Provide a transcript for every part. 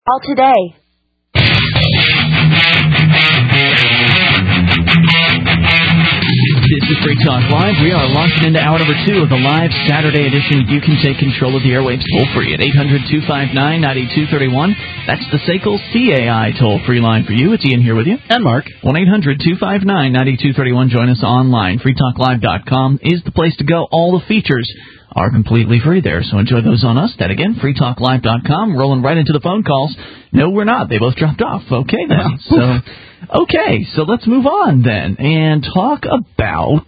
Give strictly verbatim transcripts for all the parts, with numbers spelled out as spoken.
All today. This is Free Talk Live. We are launching into hour number two of the live Saturday edition. You can take control of the airwaves toll-free at eight hundred two five nine nine two three one. That's the S A C L C A I toll-free line for you. It's Ian here with you. And Mark. one eight hundred two five nine nine two three one. Join us online. free talk live dot com is the place to go. All the features are completely free there, so enjoy those on us. That again, free talk live dot com. Rolling right into the phone calls. No, we're not. They both dropped off. Okay, then. So, okay, so let's move on then and talk about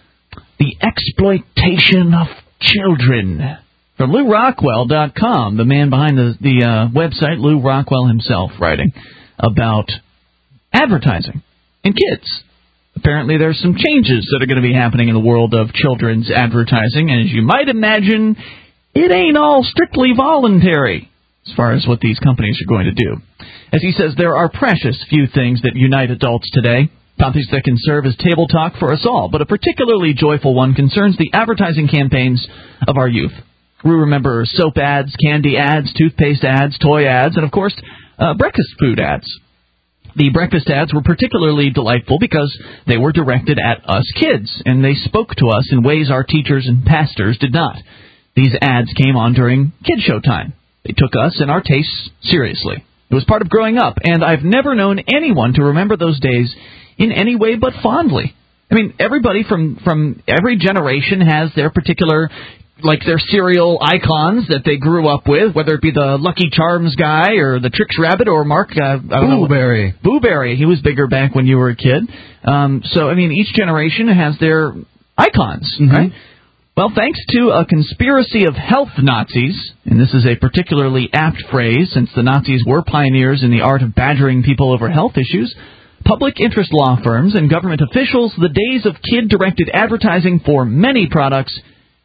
the exploitation of children. From Lou Rockwell dot com, the man behind the, the uh, website, Lou Rockwell himself, writing about advertising and kids. Apparently there's some changes that are going to be happening in the world of children's advertising, and as you might imagine, it ain't all strictly voluntary as far as what these companies are going to do. As he says, there are precious few things that unite adults today, topics that can serve as table talk for us all, but a particularly joyful one concerns the advertising campaigns of our youth. We remember soap ads, candy ads, toothpaste ads, toy ads, and of course, uh, breakfast food ads. The breakfast ads were particularly delightful because they were directed at us kids, and they spoke to us in ways our teachers and pastors did not. These ads came on during kid show time. They took us and our tastes seriously. It was part of growing up, and I've never known anyone to remember those days in any way but fondly. I mean, everybody from, from every generation has their particular, like their cereal icons that they grew up with, whether it be the Lucky Charms guy or the Trix Rabbit or Mark, uh, I don't know. Booberry. Booberry. He was bigger back when you were a kid. Um, so, I mean, each generation has their icons, mm-hmm. right? Well, thanks to a conspiracy of health Nazis, and this is a particularly apt phrase since the Nazis were pioneers in the art of badgering people over health issues, public interest law firms and government officials, the days of kid-directed advertising for many products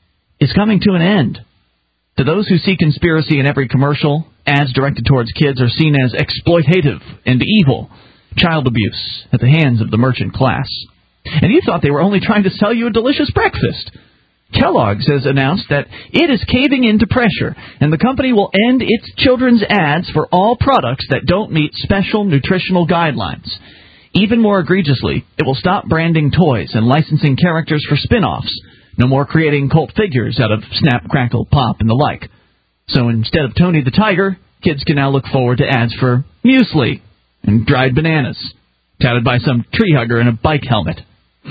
is coming to an end. To those who see conspiracy in every commercial, ads directed towards kids are seen as exploitative and evil, child abuse at the hands of the merchant class. And you thought they were only trying to sell you a delicious breakfast. Kellogg's has announced that it is caving into pressure, and the company will end its children's ads for all products that don't meet special nutritional guidelines. Even more egregiously, it will stop branding toys and licensing characters for spin-offs. No more creating cult figures out of Snap, Crackle, Pop, and the like. So instead of Tony the Tiger, kids can now look forward to ads for muesli and dried bananas, touted by some tree hugger in a bike helmet.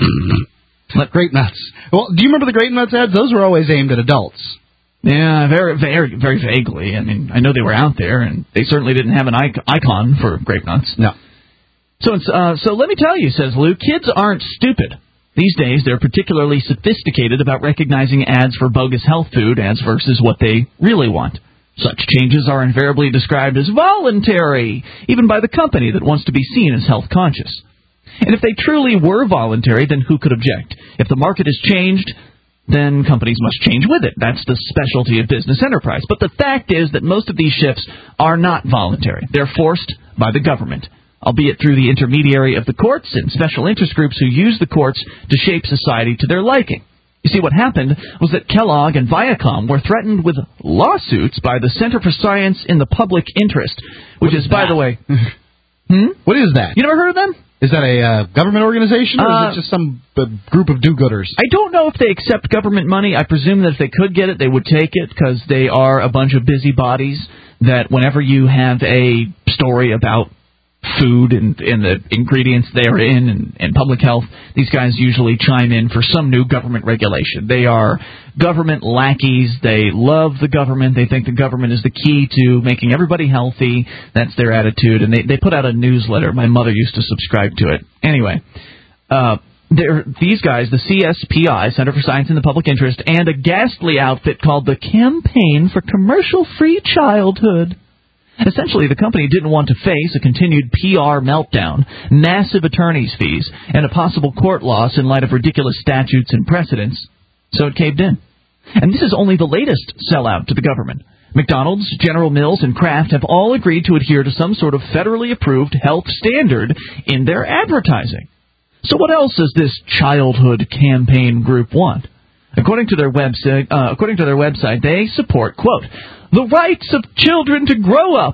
Grape Nuts. Well, do you remember the Grape Nuts ads? Those were always aimed at adults. Yeah, very, very, very vaguely. I mean, I know they were out there, and they certainly didn't have an icon for Grape Nuts. No. So, it's, uh, so let me tell you, says Lou, kids aren't stupid. These days, they're particularly sophisticated about recognizing ads for bogus health food ads versus what they really want. Such changes are invariably described as voluntary, even by the company that wants to be seen as health conscious. And if they truly were voluntary, then who could object? If the market has changed, then companies must change with it. That's the specialty of business enterprise. But the fact is that most of these shifts are not voluntary. They're forced by the government, albeit through the intermediary of the courts and special interest groups who use the courts to shape society to their liking. You see, what happened was that Kellogg and Viacom were threatened with lawsuits by the Center for Science in the Public Interest, which is, is by the way... hmm? What is that? You never heard of them? Is that a uh, government organization, or uh, is it just some uh, group of do-gooders? I don't know if they accept government money. I presume that if they could get it, they would take it, because they are a bunch of busybodies that whenever you have a story about food and, and the ingredients therein and, and public health, these guys usually chime in for some new government regulation. They are government lackeys. They love the government. They think the government is the key to making everybody healthy. That's their attitude. And they, they put out a newsletter. My mother used to subscribe to it. Anyway, uh, they're, these guys, the C S P I, Center for Science in the Public Interest, and a ghastly outfit called the Campaign for Commercial-Free Childhood. Essentially, the company didn't want to face a continued P R meltdown, massive attorney's fees, and a possible court loss in light of ridiculous statutes and precedents, so it caved in. And this is only the latest sellout to the government. McDonald's, General Mills, and Kraft have all agreed to adhere to some sort of federally approved health standard in their advertising. So what else does this childhood campaign group want? According to their website, uh, according to their website, they support, quote, the rights of children to grow up,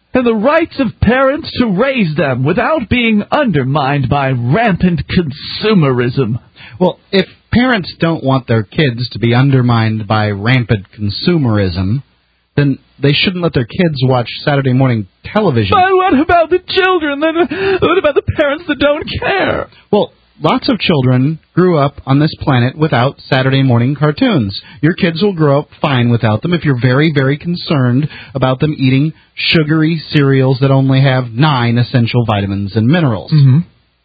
and the rights of parents to raise them without being undermined by rampant consumerism. Well, if parents don't want their kids to be undermined by rampant consumerism, then they shouldn't let their kids watch Saturday morning television. But what about the children? What about the parents that don't care? Well, lots of children grew up on this planet without Saturday morning cartoons. Your kids will grow up fine without them if you're very, very concerned about them eating sugary cereals that only have nine essential vitamins and minerals. Mm-hmm.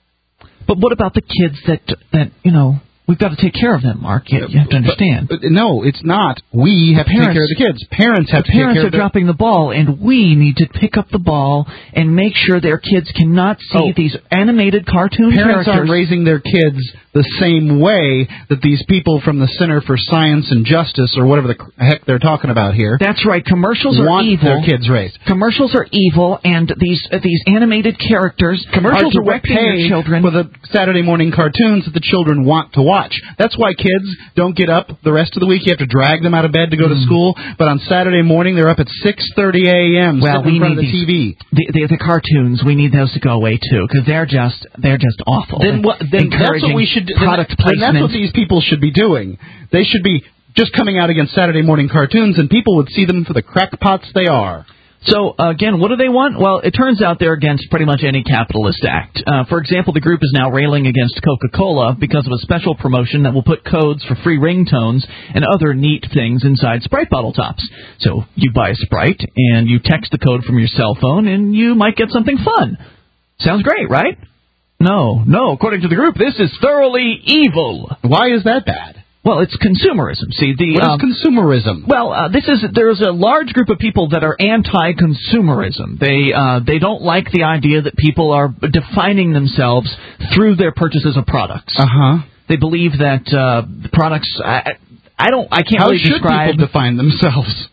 But what about the kids that, that you know... We've got to take care of them, Mark. You, you have to understand. But, but no, it's not. We have parents, to take care of the kids. Parents have to take care of Parents are dropping the ball, and we need to pick up the ball and make sure their kids cannot see Oh. these animated cartoon Parents characters. aren't raising their kids the same way that these people from the Center for Science and Justice, or whatever the heck they're talking about here, That's right. Commercials want are evil. their kids raised. Commercials are evil, and these uh, these animated characters Commercials are are what directing pay your children. for the Saturday morning cartoons that the children want to watch. That's why kids don't get up the rest of the week. You have to drag them out of bed to go mm. to school. But on Saturday morning, they're up at six thirty a.m. Well, sitting we in front need of the these, T V. The, the, the cartoons, we need those to go away, too, because they're just, they're just awful. Then, what, then that's what we should product then, placement. then that's what these people should be doing. They should be just coming out against Saturday morning cartoons, and people would see them for the crackpots they are. So, uh, again, what do they want? Well, it turns out they're against pretty much any capitalist act. Uh, for example, the group is now railing against Coca-Cola because of a special promotion that will put codes for free ringtones and other neat things inside Sprite bottle tops. So you buy a Sprite, and you text the code from your cell phone, and you might get something fun. Sounds great, right? No, no. According to the group, this is thoroughly evil. Why is that bad? Well, it's consumerism. See, the what um, is consumerism? Well, uh, this is there's a large group of people that are anti-consumerism. They uh, they don't like the idea that people are defining themselves through their purchases of products. Uh huh. They believe that uh, products. I, I don't. I can't How really should describe. people define themselves?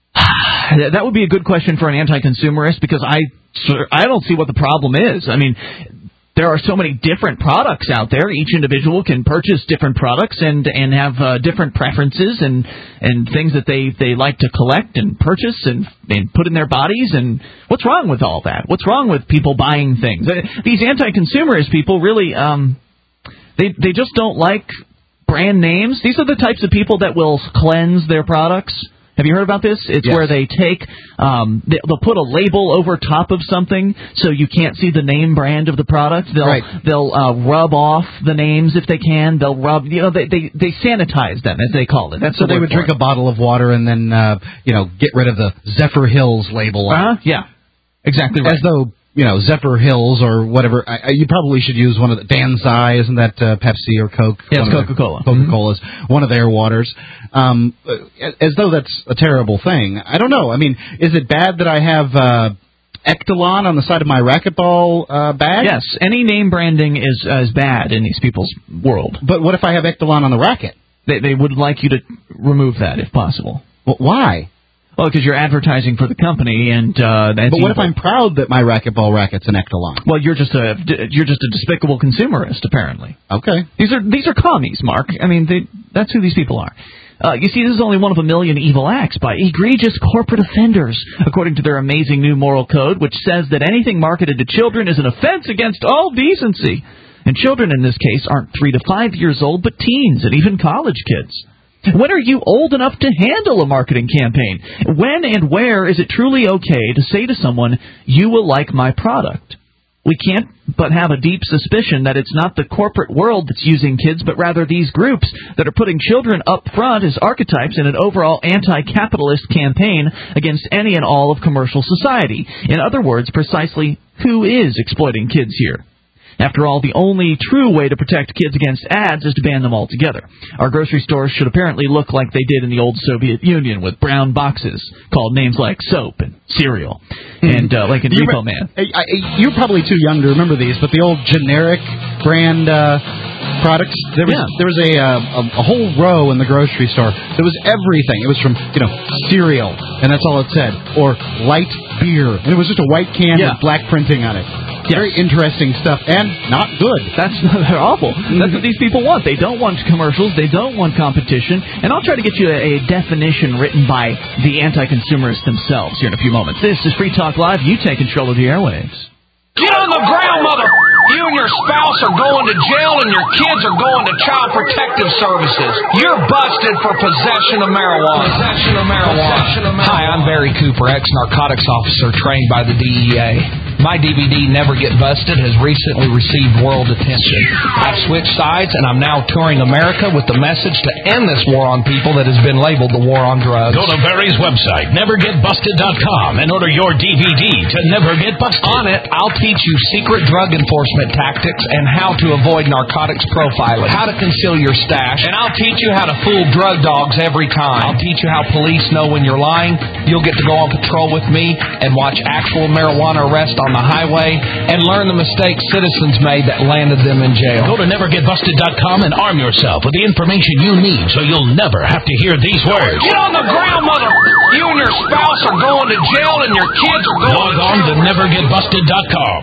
That would be a good question for an anti-consumerist because I I don't see what the problem is. I mean. There are so many different products out there. Each individual can purchase different products and and have uh, different preferences and and things that they, they like to collect and purchase and and put in their bodies. And what's wrong with all that? What's wrong with people buying things? These anti-consumerist people really um they they just don't like brand names. These are the types of people that will cleanse their products. Have you heard about this? It's yes. where they take, um, they, they'll put a label over top of something so you can't see the name brand of the product. They'll right. they'll uh, rub off the names if they can. They'll rub, you know, they they, they sanitize them as they call it. That's so the they would drink it. a bottle of water and then, uh, you know, get rid of the Zephyr Hills label. Uh-huh. Yeah, exactly right. As though. You know, Zephyr Hills or whatever. I, I, you probably should use one of the Danzai, isn't that uh, Pepsi or Coke? Yes, Coca-Cola. Coca-Cola's mm-hmm. one of their waters. Um, as though that's a terrible thing. I don't know. I mean, is it bad that I have uh, Ectalon on the side of my racquetball uh, bag? Yes, any name branding is uh, is bad in these people's world. But what if I have Ectalon on the racket? They they would like you to remove that if possible. Well, why? Well, because you're advertising for the company, and uh, that's. But what evil. if I'm proud that my racquetball racket's an Ectalon? Well, you're just a you're just a despicable consumerist, apparently. Okay. These are these are commies, Mark. I mean, they, that's who these people are. Uh, you see, this is only one of a million evil acts by egregious corporate offenders, according to their amazing new moral code, which says that anything marketed to children is an offense against all decency. And children in this case aren't three to five years old, but teens and even college kids. When are you old enough to handle a marketing campaign? When and where is it truly okay to say to someone, you will like my product? We can't but have a deep suspicion that it's not the corporate world that's using kids, but rather these groups that are putting children up front as archetypes in an overall anti-capitalist campaign against any and all of commercial society. In other words, precisely who is exploiting kids here? After all, the only true way to protect kids against ads is to ban them altogether. Our grocery stores should apparently look like they did in the old Soviet Union, with brown boxes called names like soap and cereal, and uh, like in you Repo re- Man. I, I, you're probably too young to remember these, but the old generic brand uh, products. There was yeah. there was a, uh, a a whole row in the grocery store. There was everything. It was from you know cereal, and that's all it said, or light beer, and it was just a white can yeah. with black printing on it. Yes. Very interesting stuff, and not good. That's they're awful. That's what these people want. They don't want commercials. They don't want competition. And I'll try to get you a, a definition written by the anti-consumerists themselves here in a few moments. This is Free Talk Live. You take control of the airwaves. Get on the ground, mother! You and your spouse are going to jail and your kids are going to Child Protective Services. You're busted for possession of marijuana. Possession of marijuana. Possession of marijuana. Hi, I'm Barry Cooper, ex-narcotics officer trained by the D E A. My D V D, Never Get Busted, has recently received world attention. I've switched sides, and I'm now touring America with the message to end this war on people that has been labeled the war on drugs. Go to Barry's website, never get busted dot com, and order your D V D to Never Get Busted. On it, I'll teach you secret drug enforcement tactics and how to avoid narcotics profiling, how to conceal your stash, and I'll teach you how to fool drug dogs every time. I'll teach you how police know when you're lying. You'll get to go on patrol with me and watch actual marijuana arrests on the highway and learn the mistakes citizens made that landed them in jail. Go to never get busted dot com and arm yourself with the information you need so you'll never have to hear these words. Get on the ground, mother! You and your spouse are going to jail and your kids are going Log to on to never get busted dot com.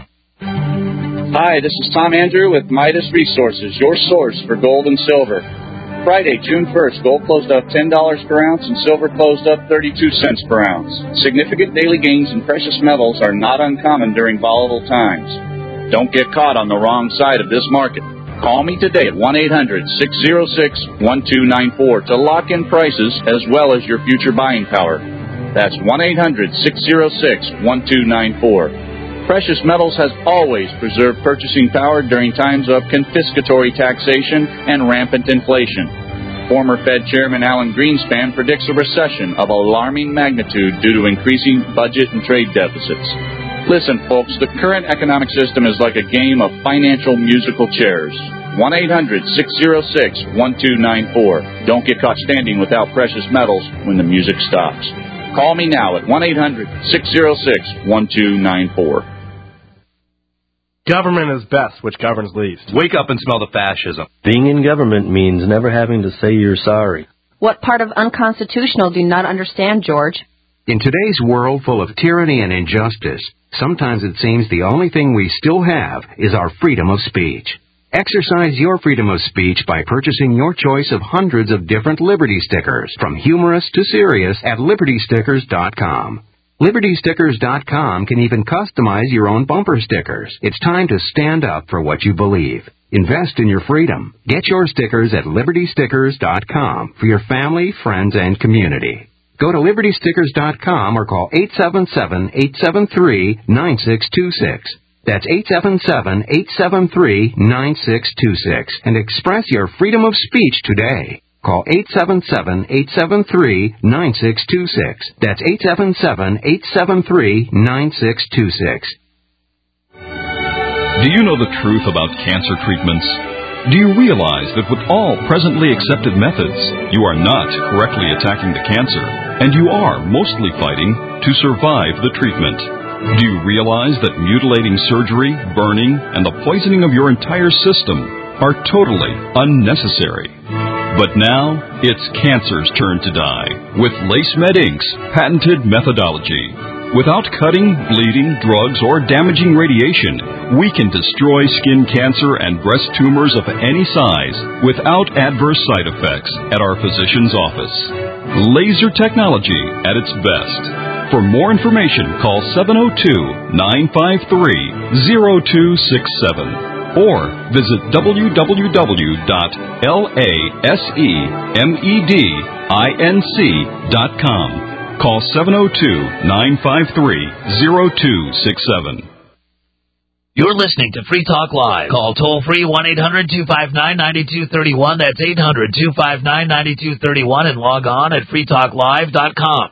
Hi, this is Tom Andrew with Midas Resources, your source for gold and silver. Friday, June first, gold closed up ten dollars per ounce and silver closed up thirty-two cents per ounce. Significant daily gains in precious metals are not uncommon during volatile times. Don't get caught on the wrong side of this market. Call me today at one eight hundred, six oh six, one two nine four to lock in prices as well as your future buying power. That's one eight hundred, six oh six, one two nine four. Precious metals has always preserved purchasing power during times of confiscatory taxation and rampant inflation. Former Fed Chairman Alan Greenspan predicts a recession of alarming magnitude due to increasing budget and trade deficits. Listen, folks, the current economic system is like a game of financial musical chairs. one eight hundred, six oh six, one two nine four. Don't get caught standing without precious metals when the music stops. Call me now at one eight hundred, six oh six, one two nine four. Government is best, which governs least. Wake up and smell the fascism. Being in government means never having to say you're sorry. What part of unconstitutional do you not understand, George? In today's world full of tyranny and injustice, sometimes it seems the only thing we still have is our freedom of speech. Exercise your freedom of speech by purchasing your choice of hundreds of different Liberty stickers, from humorous to serious, at liberty stickers dot com. liberty stickers dot com can even customize your own bumper stickers. It's time to stand up for what you believe. Invest in your freedom. Get your stickers at liberty stickers dot com for your family, friends, and community. Go to liberty stickers dot com or call eight seven seven, eight seven three, nine six two six. That's eight seven seven, eight seven three, nine six two six and express your freedom of speech today. Call eight seven seven, eight seven three, nine six two six. That's eight seven seven, eight seven three, nine six two six. Do you know the truth about cancer treatments? Do you realize that with all presently accepted methods, you are not correctly attacking the cancer, and you are mostly fighting to survive the treatment? Do you realize that mutilating surgery, burning, and the poisoning of your entire system are totally unnecessary? But now, it's cancer's turn to die with LaceMed Incorporated's patented methodology. Without cutting, bleeding, drugs, or damaging radiation, we can destroy skin cancer and breast tumors of any size without adverse side effects at our physician's office. Laser technology at its best. For more information, call seven oh two, nine five three, oh two six seven or visit w w w dot lasemedinc dot com. Call seven oh two, nine five three, oh two six seven. You're listening to Free Talk Live. Call toll-free one eight hundred, two five nine, nine two three one. That's eight hundred, two five nine, nine two three one and log on at free talk live dot com.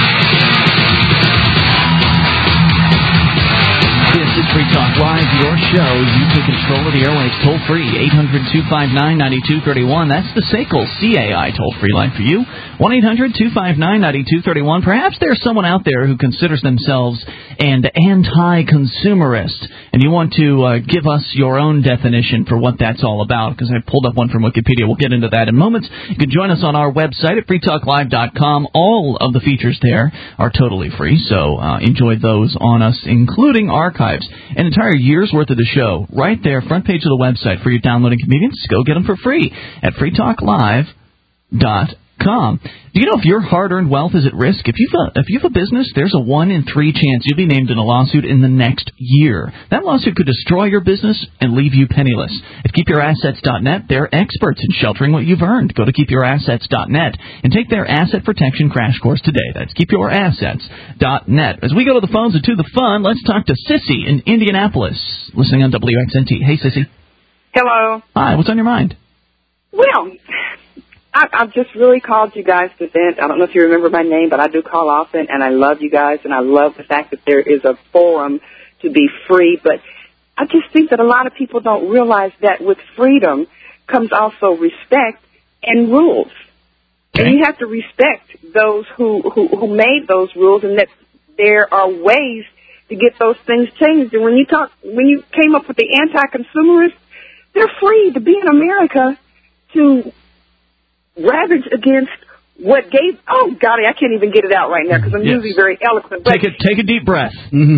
This is Free Talk Live, your show. You take control of the airwaves toll-free, eight hundred, two five nine, nine two three one. That's the S A C L C A I toll-free line for you, one eight hundred, two five nine, nine two three one. Perhaps there's someone out there who considers themselves an anti-consumerist, and you want to uh, give us your own definition for what that's all about, because I pulled up one from Wikipedia. We'll get into that in moments. You can join us on our website at free talk live dot com. All of the features there are totally free, so uh, enjoy those on us, including archives. An entire year's worth of the show right there, front page of the website for your downloading convenience. Go get them for free at free talk live dot com. Do you know if your hard-earned wealth is at risk? If you've a, if you have a business, there's a one in three chance you'll be named in a lawsuit in the next year. That lawsuit could destroy your business and leave you penniless. At keep your assets dot net, they're experts in sheltering what you've earned. Go to keep your assets dot net and take their asset protection crash course today. That's keep your assets dot net. As we go to the phones and to the fun, let's talk to Sissy in Indianapolis, listening on W X N T. Hey, Sissy. Hello. Hi, what's on your mind? Well, I, I've just really called you guys to vent. I don't know if you remember my name, but I do call often, and I love you guys, and I love the fact that there is a forum to be free. But I just think that a lot of people don't realize that with freedom comes also respect and rules. Okay. And you have to respect those who, who, who made those rules, and that there are ways to get those things changed. And when you talk, when you came up with the anti-consumerists, they're free to be in America to ravage against what gave... Oh, golly, I can't even get it out right now because I'm yes. usually very eloquent. But take, a, take a deep breath.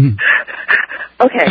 Okay.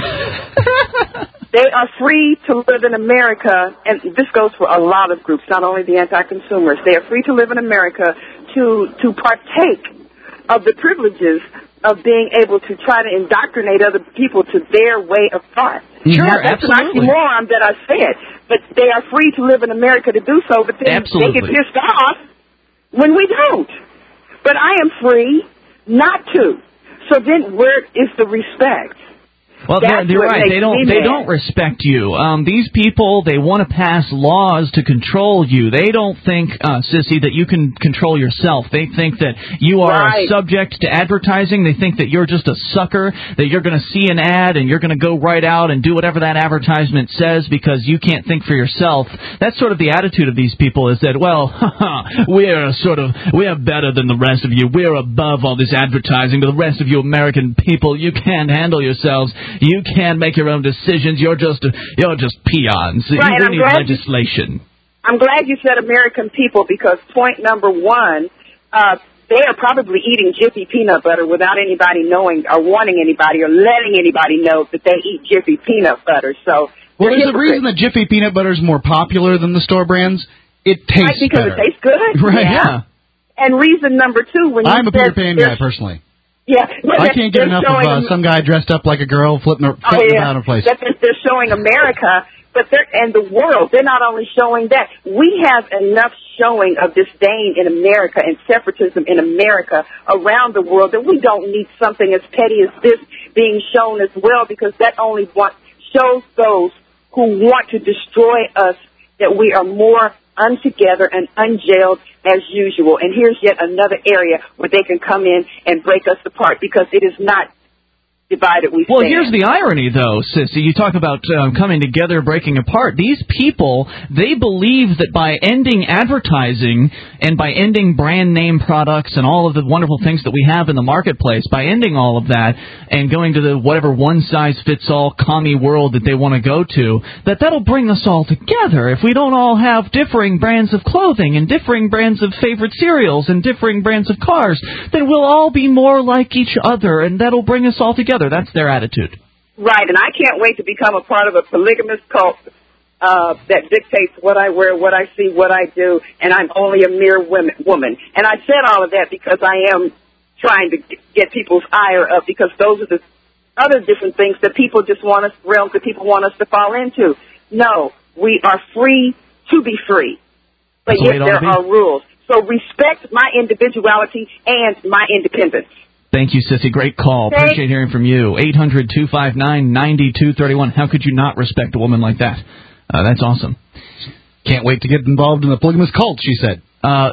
They are free to live in America, and this goes for a lot of groups, not only the anti-consumers. They are free to live in America to to partake of the privileges of being able to try to indoctrinate other people to their way of thought. Sure, now, that's absolutely. an oxymoron that I said, but they are free to live in America to do so, but then absolutely. they get pissed off when we don't. But I am free not to. So then where is the respect? Well, they're, they're right. They don't. They don't respect you. Um, these people, they want to pass laws to control you. They don't think, uh, Sissy, that you can control yourself. They think that you are right. subject to advertising. They think that you're just a sucker. That you're going to see an ad and you're going to go right out and do whatever that advertisement says because you can't think for yourself. That's sort of the attitude of these people. Is that well, we're sort of we're better than the rest of you. We're above all this advertising. But the rest of you American people, you can't handle yourselves. You can't make your own decisions. You're just you're just peons. Right, you need legislation. You, I'm glad you said American people because point number one, uh, they are probably eating Jiffy peanut butter without anybody knowing or wanting anybody or letting anybody know that they eat Jiffy peanut butter. So well, there's a reason that Jiffy peanut butter is more popular than the store brands. It tastes right, because better. it tastes good. Right. Yeah. yeah. And reason number two, when you I'm a said Peter Pan guy personally. Yeah, I can't get enough of uh, some guy dressed up like a girl flipping, oh, flipping yeah. around a place. That they're showing America, but they're and the world. They're not only showing that. We have enough showing of disdain in America and separatism in America around the world that we don't need something as petty as this being shown as well, because that only want, shows those who want to destroy us that we are more untogether and unjailed as usual. And here's yet another area where they can come in and break us apart because it is not divided we stand. Well, here's the irony, though, Sissy. You talk about um, coming together, breaking apart. These people, they believe that by ending advertising and by ending brand name products and all of the wonderful things that we have in the marketplace, by ending all of that and going to the whatever one-size-fits-all commie world that they want to go to, that that'll bring us all together. If we don't all have differing brands of clothing and differing brands of favorite cereals and differing brands of cars, then we'll all be more like each other, and that'll bring us all together. That's their attitude. Right, and I can't wait to become a part of a polygamous cult uh, that dictates what I wear, what I see, what I do, and I'm only a mere women, woman. And I said all of that because I am trying to get people's ire up, because those are the other different things that people just want us, realms that people want us to fall into. No, we are free to be free, but That's yet there are rules. So respect my individuality and my independence. Thank you, Sissy. Great call. Thanks. Appreciate hearing from you. eight hundred two five nine nine two three one. How could you not respect a woman like that? Uh, that's awesome. Can't wait to get involved in the polygamous cult, she said. Uh,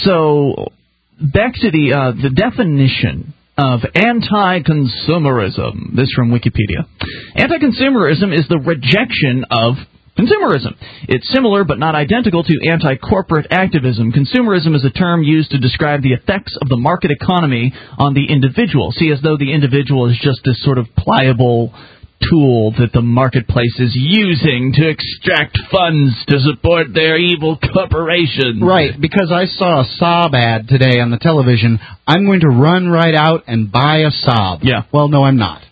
so, back to the uh, the definition of anti-consumerism. This from Wikipedia. Anti-consumerism is the rejection of consumerism. It's similar but not identical to anti-corporate activism. Consumerism is a term used to describe the effects of the market economy on the individual. See, as though the individual is just this sort of pliable tool that the marketplace is using to extract funds to support their evil corporations. Right, because I saw a Saab ad today on the television. I'm going to run right out and buy a Saab. Yeah. Well, no, I'm not.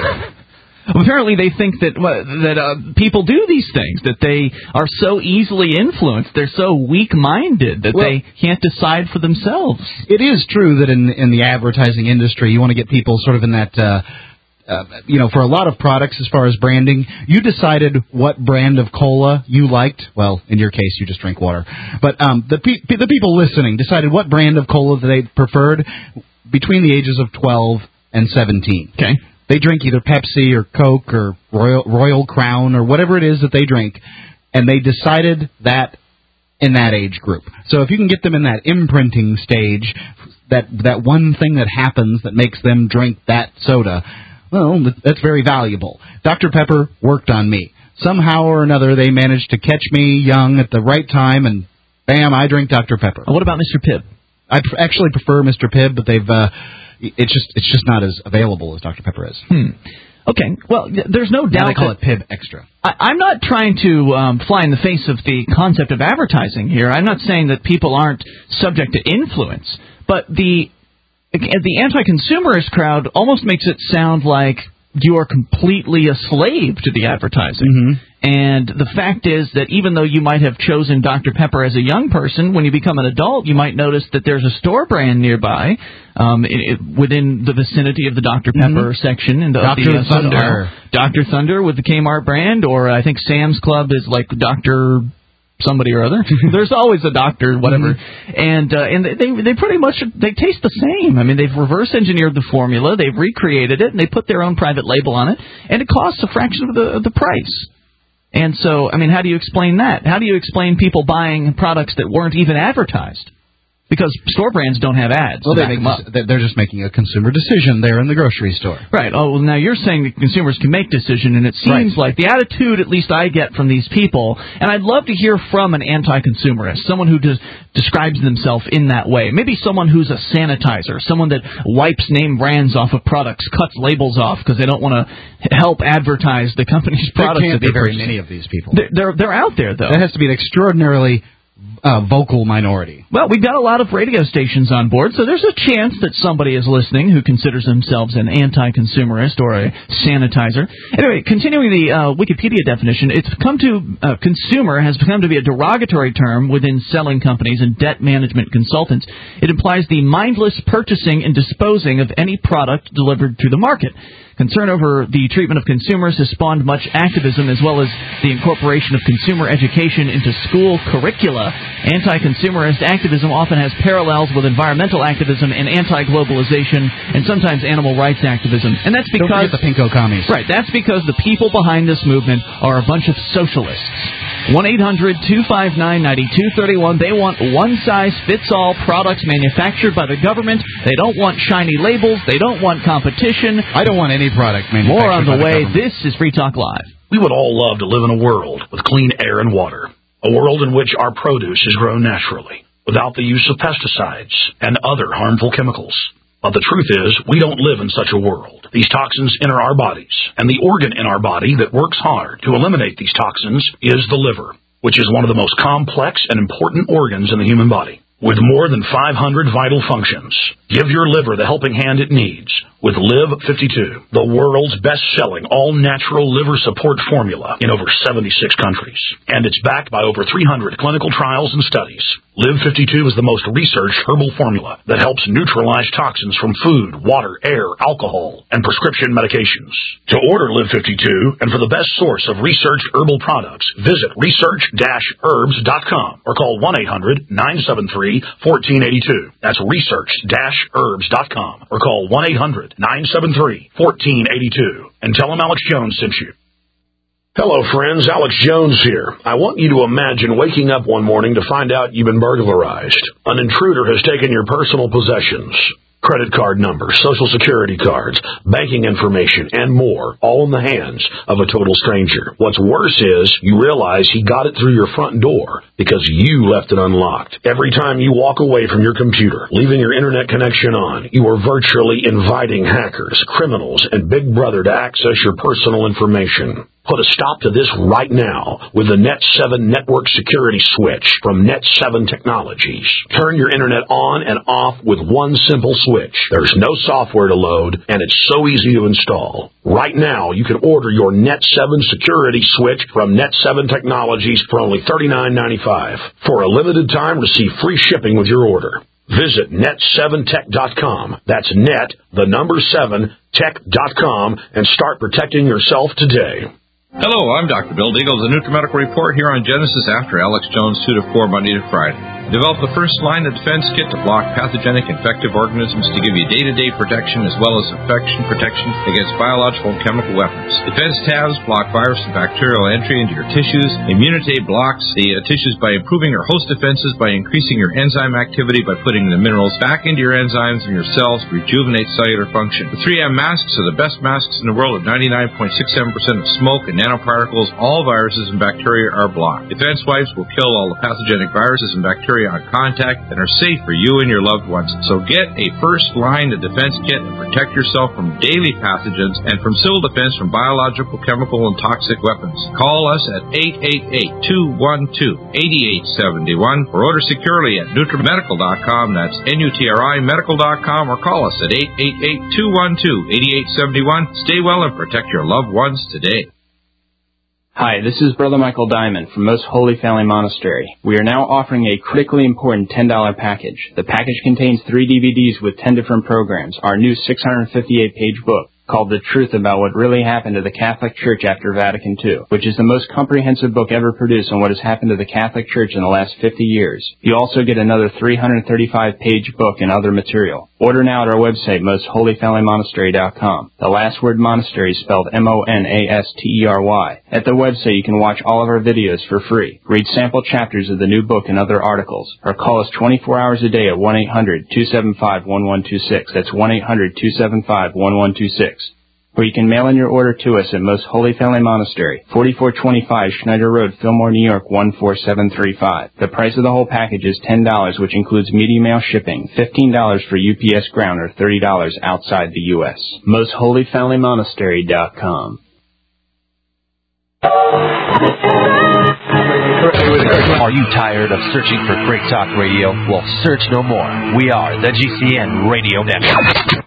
Apparently they think that uh, that uh, people do these things, that they are so easily influenced, they're so weak-minded that well, they can't decide for themselves. It is true that in in the advertising industry, you want to get people sort of in that, uh, uh, you know, for a lot of products as far as branding, you decided what brand of cola you liked. Well, in your case, you just drink water. But um, the, pe- the people listening decided what brand of cola they preferred between the ages of twelve and seventeen. Okay. They drink either Pepsi or Coke or Royal, Royal Crown or whatever it is that they drink, and they decided that in that age group. So if you can get them in that imprinting stage, that that one thing that happens that makes them drink that soda, well, that's very valuable. Doctor Pepper worked on me. Somehow or another, they managed to catch me young at the right time, and bam, I drink Doctor Pepper. What about Mister Pibb? I pr- actually prefer Mister Pibb, but they've... Uh, It's just it's just not as available as Doctor Pepper is. Hmm. Okay. Well, there's no doubt. They call that, it Pibb Extra. I, I'm not trying to um, fly in the face of the concept of advertising here. I'm not saying that people aren't subject to influence, but the the anti-consumerist crowd almost makes it sound like you are completely a slave to the advertising. Mm-hmm. And the fact is that even though you might have chosen Doctor Pepper as a young person, when you become an adult, you might notice that there's a store brand nearby um, it, it, within the vicinity of the Doctor Pepper mm-hmm. section. In the, Doctor the, uh, Thunder. Doctor Thunder with the Kmart brand, or I think Sam's Club is like Doctor somebody or other. There's always a doctor, whatever. Mm-hmm. And uh, and they they pretty much, they taste the same. I mean, they've reverse engineered the formula, they've recreated it, and they put their own private label on it, and it costs a fraction of the, of the price. And so, I mean, how do you explain that? How do you explain people buying products that weren't even advertised? Because store brands don't have ads. Well, they make just, they're just making a consumer decision there in the grocery store. Right. Oh, well, now you're saying that consumers can make decision, and it seems right. like the attitude, at least I get from these people, and I'd love to hear from an anti-consumerist, someone who des- describes themselves in that way. Maybe someone who's a sanitizer, someone that wipes name brands off of products, cuts labels off because they don't want to help advertise the company's products. There can't be very purchasing. many of these people. They're, they're, they're out there, though. That has to be an extraordinarily... Uh, vocal minority. Well, we've got a lot of radio stations on board, so there's a chance that somebody is listening who considers themselves an anti-consumerist or a sanitizer. Anyway, continuing the uh, Wikipedia definition, it's come to uh, consumer has come to be a derogatory term within selling companies and debt management consultants. It implies the mindless purchasing and disposing of any product delivered to the market. Concern over the treatment of consumers has spawned much activism, as well as the incorporation of consumer education into school curricula. Anti-consumerist activism often has parallels with environmental activism and anti-globalization, and sometimes animal rights activism. And that's because... Don't forget the pinko commies. Right, that's because the people behind this movement are a bunch of socialists. one eight hundred two five nine nine two three one. They want one-size-fits-all products manufactured by the government. They don't want shiny labels. They don't want competition. I don't want any product manufactured. More on the way. The this is Free Talk Live. We would all love to live in a world with clean air and water, a world in which our produce is grown naturally, without the use of pesticides and other harmful chemicals. But the truth is, we don't live in such a world. These toxins enter our bodies, and the organ in our body that works hard to eliminate these toxins is the liver, which is one of the most complex and important organs in the human body. With more than five hundred vital functions, give your liver the helping hand it needs with Live fifty-two, the world's best-selling all-natural liver support formula in over seventy-six countries. And it's backed by over three hundred clinical trials and studies. Live fifty-two is the most researched herbal formula that helps neutralize toxins from food, water, air, alcohol, and prescription medications. To order Live fifty-two and for the best source of researched herbal products, visit research dash herbs dot com or call one eight hundred nine seven three one four eight two. That's research dash herbs dot com or call one eight hundred nine seven three one four eight two and tell them Alex Jones sent you. Hello, friends. Alex Jones here. I want you to imagine waking up one morning to find out you've been burglarized. An intruder has taken your personal possessions. Credit card numbers, social security cards, banking information, and more, all in the hands of a total stranger. What's worse is you realize he got it through your front door because you left it unlocked. Every time you walk away from your computer, leaving your internet connection on, you are virtually inviting hackers, criminals, and Big Brother to access your personal information. Put a stop to this right now with the Net seven Network Security Switch from Net seven Technologies. Turn your internet on and off with one simple switch. There's no software to load, and it's so easy to install. Right now, you can order your Net seven Security Switch from Net seven Technologies for only thirty-nine ninety-five. For a limited time, receive free shipping with your order. Visit net seven tech dot com. That's net, the number seven, tech dot com, and start protecting yourself today. Hello, I'm Doctor Bill Deagle with the NutriMedical Report here on Genesis after Alex Jones' two to four Monday to Friday. Develop the first line of defense kit to block pathogenic infective organisms to give you day-to-day protection as well as infection protection against biological and chemical weapons. Defense tabs block virus and bacterial entry into your tissues. Immunity blocks the uh, tissues by improving your host defenses by increasing your enzyme activity by putting the minerals back into your enzymes and your cells to rejuvenate cellular function. The three M masks are the best masks in the world at ninety-nine point six seven percent of smoke and nanoparticles. All viruses and bacteria are blocked. Defense wipes will kill all the pathogenic viruses and bacteria on contact and are safe for you and your loved ones. So get a first line of defense kit and protect yourself from daily pathogens and from civil defense from biological, chemical, and toxic weapons. Call us at eight eight eight, two one two, eight eight seven one or order securely at NutriMedical dot com. That's N U T R I medical dot com, or call us at eight eight eight, two one two, eight eight seven one. Stay well and protect your loved ones today. Hi, this is Brother Michael Diamond from Most Holy Family Monastery. We are now offering a critically important ten dollar package. The package contains three D V Ds with ten different programs, our new six hundred fifty-eight page book called The Truth About What Really Happened to the Catholic Church After Vatican Two, which is the most comprehensive book ever produced on what has happened to the Catholic Church in the last fifty years. You also get another three hundred thirty-five page book and other material. Order now at our website, most holy family monastery dot com. The last word monastery is spelled M O N A S T E R Y. At the website, you can watch all of our videos for free, read sample chapters of the new book and other articles, or call us twenty-four hours a day at one eight hundred, two seven five, one one two six. That's one eight hundred, two seven five, one one two six. Or you can mail in your order to us at Most Holy Family Monastery, forty-four twenty-five Schneider Road, Fillmore, New York, one four seven three five. The price of the whole package is ten dollars, which includes media mail shipping, fifteen dollars for U P S ground, or thirty dollars outside the U S most holy family monastery dot com. Are you tired of searching for great talk radio? Well, search no more. We are the G C N Radio Network.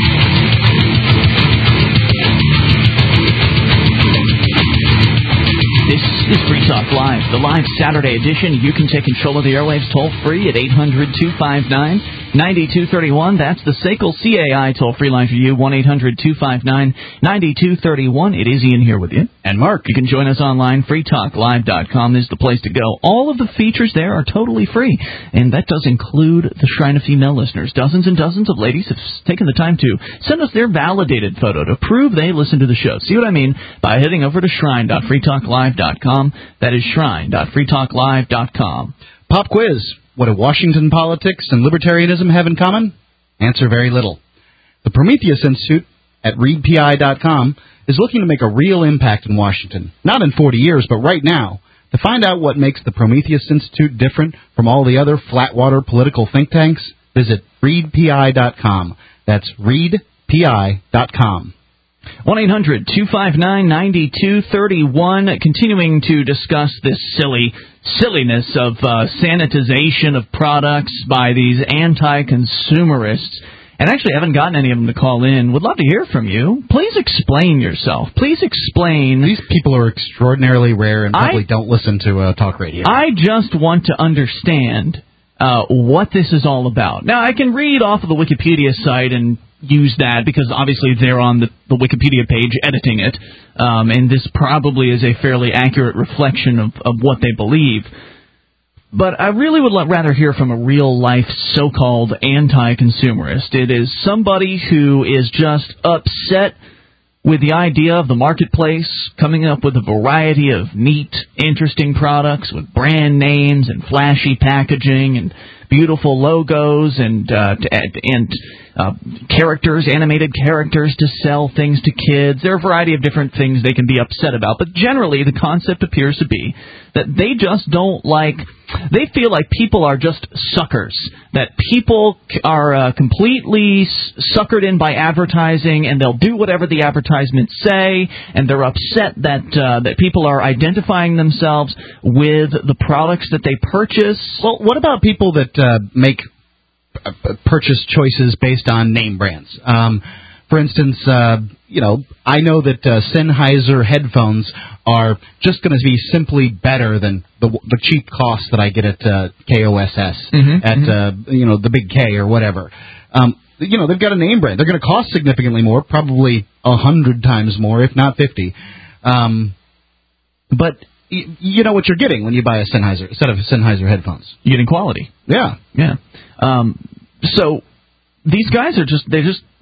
This is Free Talk Live, the live Saturday edition. You can take control of the airwaves toll-free at eight hundred, two five nine, nine two three one. That's the S A C L C A I toll-free line for you, one eight hundred, two five nine, nine two three one. It is Ian here with you. And Mark. You can join us online. free talk live dot com is the place to go. All of the features there are totally free, and that does include the Shrine of Female listeners. Dozens and dozens of ladies have taken the time to send us their validated photo to prove they listen to the show. See what I mean? By heading over to shrine dot free talk live dot com. That is shrine dot free talk live dot com. Pop quiz. What do Washington politics and libertarianism have in common? Answer: very little. The Prometheus Institute at read P I dot com is looking to make a real impact in Washington. Not in forty years, but right now. To find out what makes the Prometheus Institute different from all the other flatwater political think tanks, visit read P I dot com. That's read P I dot com. one eight hundred, two five nine, nine two three one, continuing to discuss this silly silliness of uh, sanitization of products by these anti-consumerists. And actually, I haven't gotten any of them to call in. Would love to hear from you. Please explain yourself. Please explain. These people are extraordinarily rare and probably I, don't listen to uh, talk radio. I just want to understand uh, what this is all about. Now, I can read off of the Wikipedia site and use that because obviously they're on the, the Wikipedia page editing it, um, and this probably is a fairly accurate reflection of, of what they believe. But I really would rather hear from a real-life so-called anti-consumerist. It is somebody who is just upset with the idea of the marketplace coming up with a variety of neat, interesting products with brand names and flashy packaging and beautiful logos and uh, and uh, characters, animated characters to sell things to kids. There are a variety of different things they can be upset about. But generally, the concept appears to be that they just don't like, they feel like people are just suckers, that people are uh, completely suckered in by advertising, and they'll do whatever the advertisements say, and they're upset that uh, that people are identifying themselves with the products that they purchase. Well, what about people that uh, make uh, purchase choices based on name brands? Um, for instance, uh, you know, I know that uh, Sennheiser headphones are just going to be simply better than the the cheap costs that I get at uh, K O S S, mm-hmm, at mm-hmm. Uh, you know, the Big K or whatever. Um, you know, they've got a name brand. They're going to cost significantly more, probably a hundred times more, if not fifty. Um, but y- you know what you're getting when you buy a Sennheiser, a set of Sennheiser headphones. You're getting quality. Yeah, yeah. Um, so these guys are just they're just.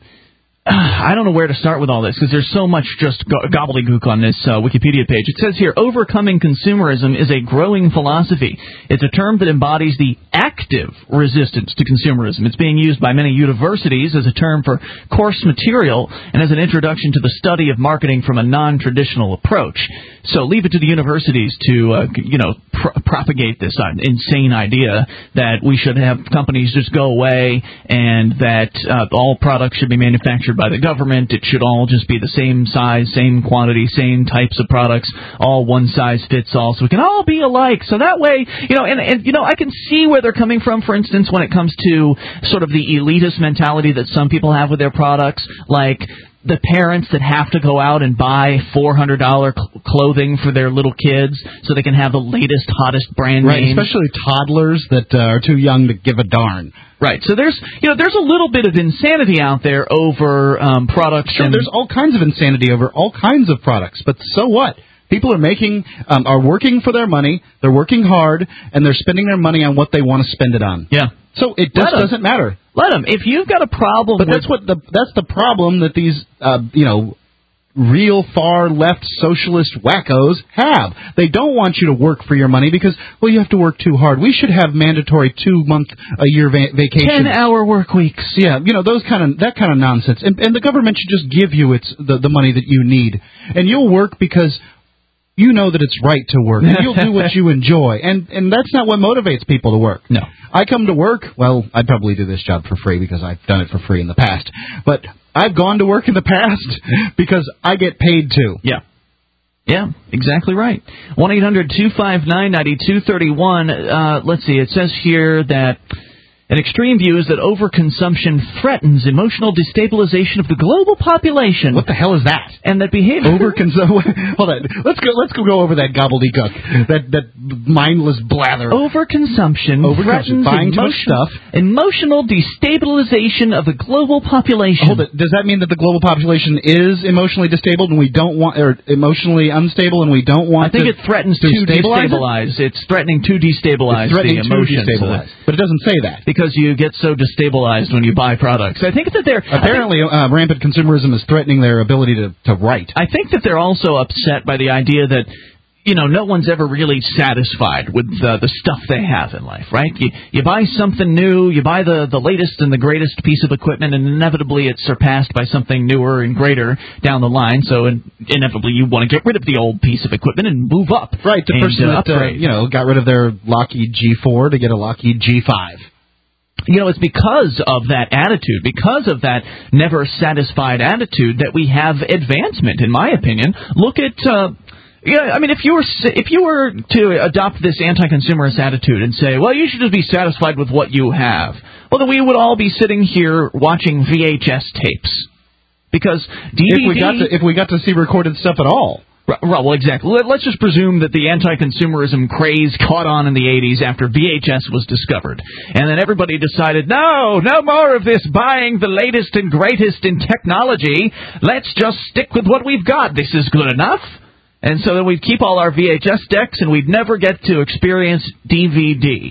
I don't know where to start with all this because there's so much just go- gobbledygook on this uh, Wikipedia page. It says here, overcoming consumerism is a growing philosophy. It's a term that embodies the active resistance to consumerism. It's being used by many universities as a term for course material and as an introduction to the study of marketing from a non-traditional approach. So leave it to the universities to, uh, you know, pr- propagate this uh, insane idea that we should have companies just go away and that uh, all products should be manufactured by the government. It should all just be the same size, same quantity, same types of products, all one size fits all, so we can all be alike. So that way, you know, and, and you know, I can see where they're coming from, for instance, when it comes to sort of the elitist mentality that some people have with their products, like the parents that have to go out and buy four hundred dollars cl- clothing for their little kids so they can have the latest, hottest brand right, names. Especially toddlers that uh, are too young to give a darn. Right. So there's, you know, there's a little bit of insanity out there over um, products. Sure, and there's all kinds of insanity over all kinds of products. But so what? People are making, um, are working for their money. They're working hard, and they're spending their money on what they want to spend it on. Yeah. So it just doesn't matter. Let them. If you've got a problem, but with... that's what the that's the problem that these, uh, you know, real far left socialist wackos have. They don't want you to work for your money because, well, you have to work too hard. We should have mandatory two month a year va- vacation, ten hour work weeks. Yeah, you know, those kind of that kind of nonsense. And, and the government should just give you its the, the money that you need, and you'll work because you know that it's right to work. And you'll do what you enjoy, and and that's not what motivates people to work. No. I come to work, well, I'd probably do this job for free because I've done it for free in the past. But I've gone to work in the past because I get paid to. Yeah. Yeah, exactly right. one eight hundred two five nine nine two three one. Uh, let's see, it says here that an extreme view is that overconsumption threatens emotional destabilization of the global population. What the hell is that? And that behavior... Overconsumption... Hold on. Let's go Let's go, go over that gobbledygook, that that mindless blather. Overconsumption, Overconsumption. threatens Buying too much emotion, stuff. emotional destabilization of the global population. Hold it. Does that mean that the global population is emotionally disabled and we don't want... or emotionally unstable and we don't want I think to, it threatens to, to destabilize destabilize. It? It's threatening to destabilize it's threatening the to emotions. Destabilize. But it doesn't say that. Because you get so destabilized when you buy products. I think that they're... Apparently, think, uh, rampant consumerism is threatening their ability to, to write. I think that they're also upset by the idea that, you know, no one's ever really satisfied with uh, the stuff they have in life, right? You, you buy something new, you buy the, the latest and the greatest piece of equipment, and inevitably it's surpassed by something newer and greater down the line, so in, inevitably you want to get rid of the old piece of equipment and move up. Right, the and, person uh, that, uh, you know, got rid of their Lockheed G four to get a Lockheed G five. You know, it's because of that attitude, because of that never satisfied attitude that we have advancement, in my opinion. Look at, uh, yeah, I mean, if you were if you were to adopt this anti-consumerist attitude and say, well, you should just be satisfied with what you have, well, then we would all be sitting here watching V H S tapes. Because D V D... If we got to, if we got to see recorded stuff at all. Right, well, exactly. Let's just presume that the anti-consumerism craze caught on in the eighties after V H S was discovered. And then everybody decided, no, no more of this buying the latest and greatest in technology. Let's just stick with what we've got. This is good enough. And so then we'd keep all our V H S decks and we'd never get to experience D V D.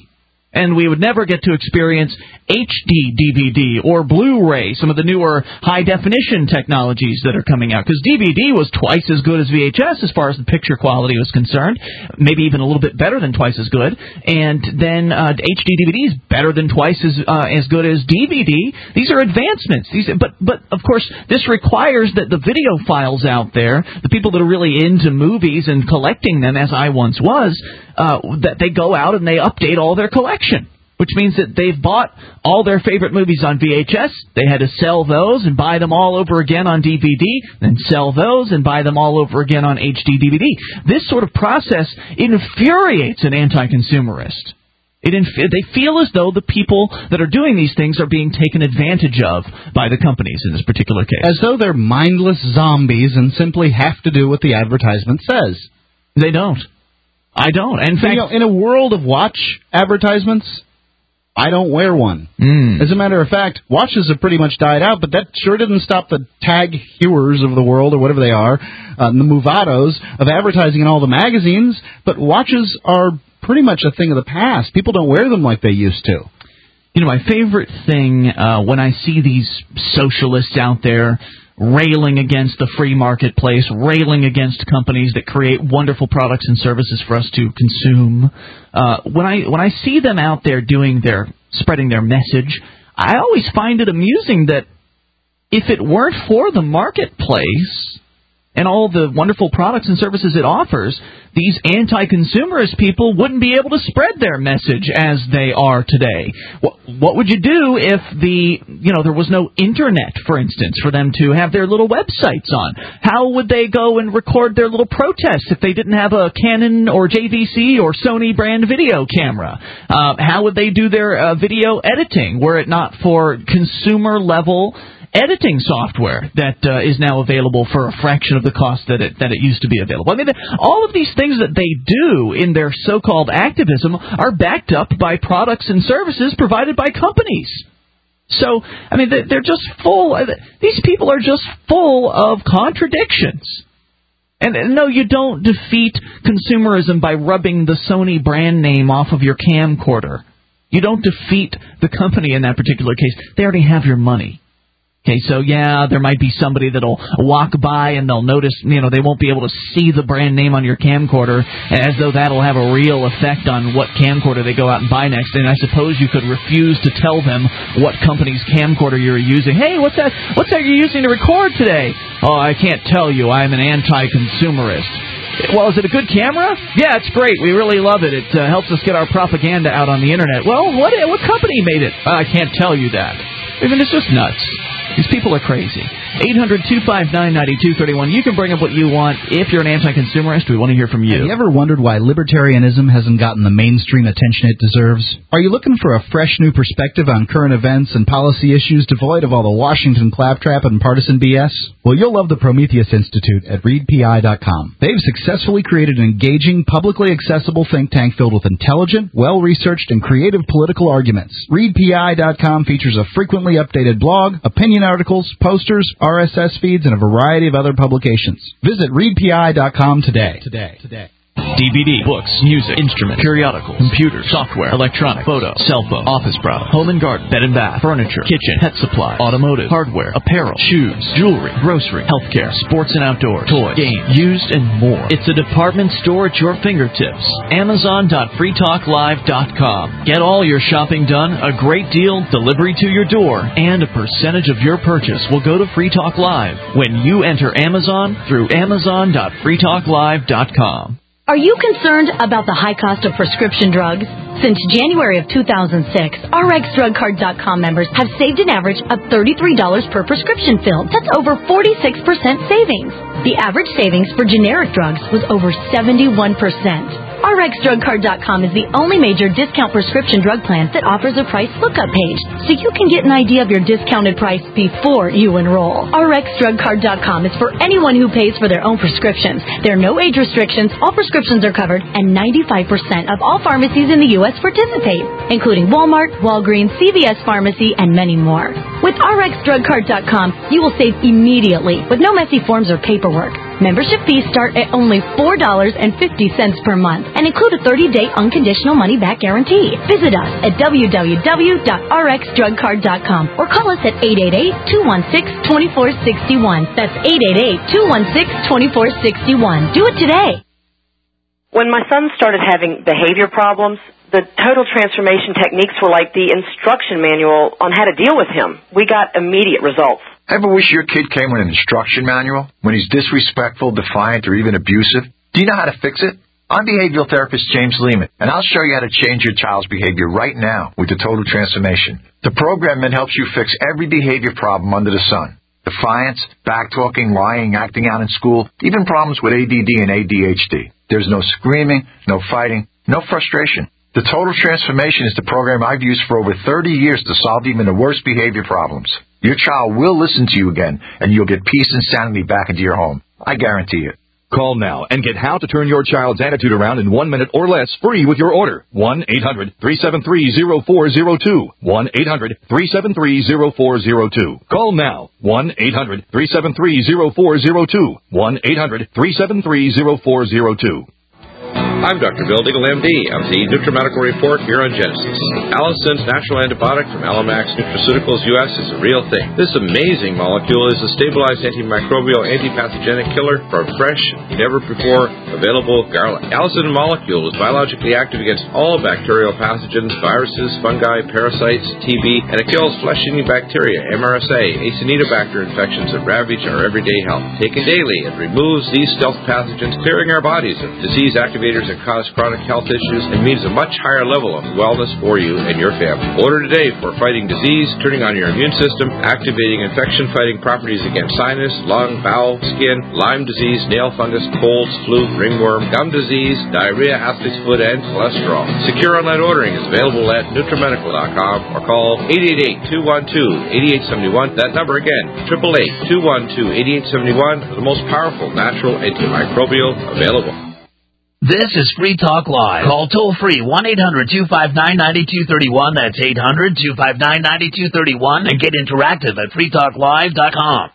And we would never get to experience H D D V D or Blu-ray, some of the newer high-definition technologies that are coming out. Because D V D was twice as good as V H S as far as the picture quality was concerned, maybe even a little bit better than twice as good. And then uh, H D D V D is better than twice as uh, as good as D V D. These are advancements. These, but, but, of course, this requires that the video files out there, the people that are really into movies and collecting them, as I once was, uh, that they go out and they update all their collection. Which means that they've bought all their favorite movies on V H S, they had to sell those and buy them all over again on D V D, then sell those and buy them all over again on H D D V D. This sort of process infuriates an anti-consumerist. It inf- they feel as though the people that are doing these things are being taken advantage of by the companies in this particular case. As though they're mindless zombies and simply have to do what the advertisement says. They don't. I don't. In fact, you know, in a world of watch advertisements, I don't wear one. Mm. As a matter of fact, watches have pretty much died out, but that sure didn't stop the Tag Heuers of the world, or whatever they are, uh, the Movados, of advertising in all the magazines. But watches are pretty much a thing of the past. People don't wear them like they used to. You know, my favorite thing uh, when I see these socialists out there railing against the free marketplace, railing against companies that create wonderful products and services for us to consume. Uh, when I when I see them out there doing their spreading their message, I always find it amusing that if it weren't for the marketplace and all the wonderful products and services it offers, these anti-consumerist people wouldn't be able to spread their message as they are today. What would you do if the, you know, there was no internet, for instance, for them to have their little websites on? How would they go and record their little protests if they didn't have a Canon or J V C or Sony brand video camera? Uh, how would they do their uh, video editing were it not for consumer-level editing software that uh, is now available for a fraction of the cost that it that it used to be available? I mean, all of these things that they do in their so-called activism are backed up by products and services provided by companies. So, I mean, they're just full. These people are just full of contradictions. And no, you don't defeat consumerism by rubbing the Sony brand name off of your camcorder. You don't defeat the company in that particular case. They already have your money. Okay, so yeah, there might be somebody that'll walk by and they'll notice, you know, they won't be able to see the brand name on your camcorder, as though that'll have a real effect on what camcorder they go out and buy next. And I suppose you could refuse to tell them what company's camcorder you're using. Hey, what's that? What's that you're using to record today? Oh, I can't tell you. I'm an anti-consumerist. Well, is it a good camera? Yeah, it's great. We really love it. It uh, helps us get our propaganda out on the internet. Well, what what company made it? Uh, I can't tell you that. I mean, it's just nuts. These people are crazy. eight hundred two five nine nine two three one. You can bring up what you want. If you're an anti-consumerist, we want to hear from you. Have you ever wondered why libertarianism hasn't gotten the mainstream attention it deserves? Are you looking for a fresh new perspective on current events and policy issues devoid of all the Washington claptrap and partisan B S? Well, you'll love the Prometheus Institute at read P I dot com. They've successfully created an engaging, publicly accessible think tank filled with intelligent, well-researched, and creative political arguments. read P I dot com features a frequently updated blog, opinion articles, posters, R S S feeds, and a variety of other publications. Visit read P I dot com today. Today. Today. D V D, books, music, instruments, periodicals, computers, software, electronic, photo, cell phone, office products, home and garden, bed and bath, furniture, kitchen, pet supply, automotive, hardware, apparel, shoes, jewelry, grocery, healthcare, sports and outdoors, toys, games, used, and more. It's a department store at your fingertips. Amazon dot free talk live dot com. Get all your shopping done, a great deal, delivery to your door, and a percentage of your purchase will go to Free Talk Live when you enter Amazon through Amazon dot free talk live dot com. Are you concerned about the high cost of prescription drugs? Since January of two thousand six, R X drug card dot com members have saved an average of thirty-three dollars per prescription fill. That's over forty-six percent savings. The average savings for generic drugs was over seventy-one percent. R X drug card dot com is the only major discount prescription drug plan that offers a price lookup page, so you can get an idea of your discounted price before you enroll. R X drug card dot com is for anyone who pays for their own prescriptions. There are no age restrictions, all prescriptions are covered, and ninety-five percent of all pharmacies in the U S participate, including Walmart, Walgreens, C V S Pharmacy, and many more. With R X drug card dot com, you will save immediately with no messy forms or paperwork. Membership fees start at only four dollars and fifty cents per month and include a thirty-day unconditional money-back guarantee. Visit us at w w w dot r x drug card dot com or call us at eight eight eight, two one six, two four six one. That's eight eight eight, two one six, two four six one. Do it today. When my son started having behavior problems, the total transformation techniques were like the instruction manual on how to deal with him. We got immediate results. Ever wish your kid came with an instruction manual when he's disrespectful, defiant, or even abusive? Do you know how to fix it? I'm behavioral therapist James Lehman, and I'll show you how to change your child's behavior right now with the Total Transformation. The program then helps you fix every behavior problem under the sun. Defiance, backtalking, lying, acting out in school, even problems with A D D and A D H D. There's no screaming, no fighting, no frustration. The Total Transformation is the program I've used for over thirty years to solve even the worst behavior problems. Your child will listen to you again, and you'll get peace and sanity back into your home. I guarantee it. Call now and get how to turn your child's attitude around in one minute or less free with your order. one eight hundred three seven three zero four zero two. one eight hundred three seven three zero four zero two. Call now. one eight hundred three seven three zero four zero two. one eight hundred three seven three zero four zero two. I'm Doctor Bill Diggle, M D, of the NutriMedical Report here on Genesis. Allison's natural antibiotic from Alamax Nutraceuticals U S is a real thing. This amazing molecule is a stabilized antimicrobial, antipathogenic killer for fresh, never-before available garlic. Allison molecule is biologically active against all bacterial pathogens, viruses, fungi, parasites, T B, and it kills flesh-eating bacteria, M R S A, Acinetobacter infections that ravage our everyday health. Taken daily, it removes these stealth pathogens, clearing our bodies of disease activators that cause chronic health issues and means a much higher level of wellness for you and your family. Order today for fighting disease, turning on your immune system, activating infection-fighting properties against sinus, lung, bowel, skin, Lyme disease, nail fungus, colds, flu, ringworm, gum disease, diarrhea, athlete's foot, and cholesterol. Secure online ordering is available at NutriMedical dot com or call eight eight eight, two one two, eight eight seven one. That number again, eight eight eight, two one two, eight eight seven one, the most powerful natural antimicrobial available. This is Free Talk Live. Call toll-free one eight hundred two five nine nine two three one. That's eight hundred two five nine nine two three one. And get interactive at free talk live dot com.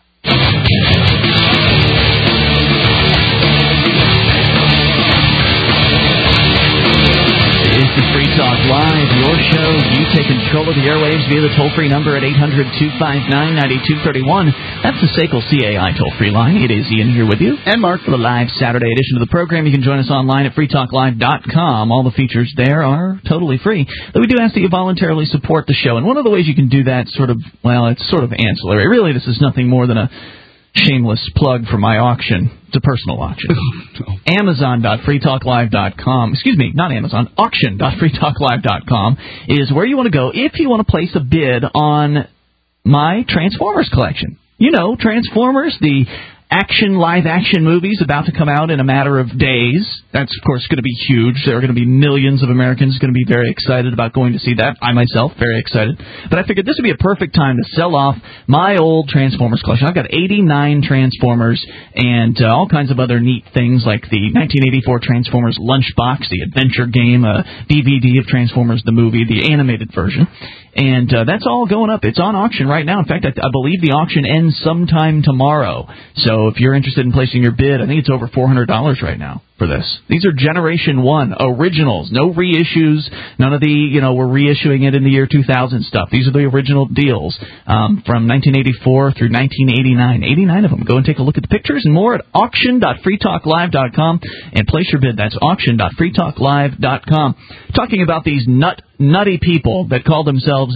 This is Free Talk Live, your show. You take control of the airwaves via the toll-free number at eight hundred two five nine nine two three one. That's the S A C L C A I toll-free line. It is Ian here with you. And Mark for the live Saturday edition of the program. You can join us online at free talk live dot com. All the features there are totally free. But we do ask that you voluntarily support the show. And one of the ways you can do that sort of, well, it's sort of ancillary. Really, this is nothing more than a shameless plug for my auction. It's a personal auction. Amazon dot free talk live dot com. Excuse me, not Amazon. Auction dot free talk live dot com is where you want to go if you want to place a bid on my Transformers collection. You know, Transformers, the action, live-action movies about to come out in a matter of days. That's, of course, going to be huge. There are going to be millions of Americans going to be very excited about going to see that. I, myself, very excited. But I figured this would be a perfect time to sell off my old Transformers collection. I've got eighty-nine Transformers and uh, all kinds of other neat things like the nineteen eighty-four Transformers Lunchbox, the adventure game, a D V D of Transformers the movie, the animated version. And uh, that's all going up. It's on auction right now. In fact, I, I believe the auction ends sometime tomorrow. So if you're interested in placing your bid, I think it's over four hundred dollars right now for this. These are Generation one originals, no reissues, none of the, you know, we're reissuing it in the year two thousand stuff. These are the original deals um, from nineteen eighty-four through nineteen eighty-nine. eighty-nine of them. Go and take a look at the pictures and more at auction dot free talk live dot com and place your bid. That's auction dot free talk live dot com. Talking about these nut nutty people that call themselves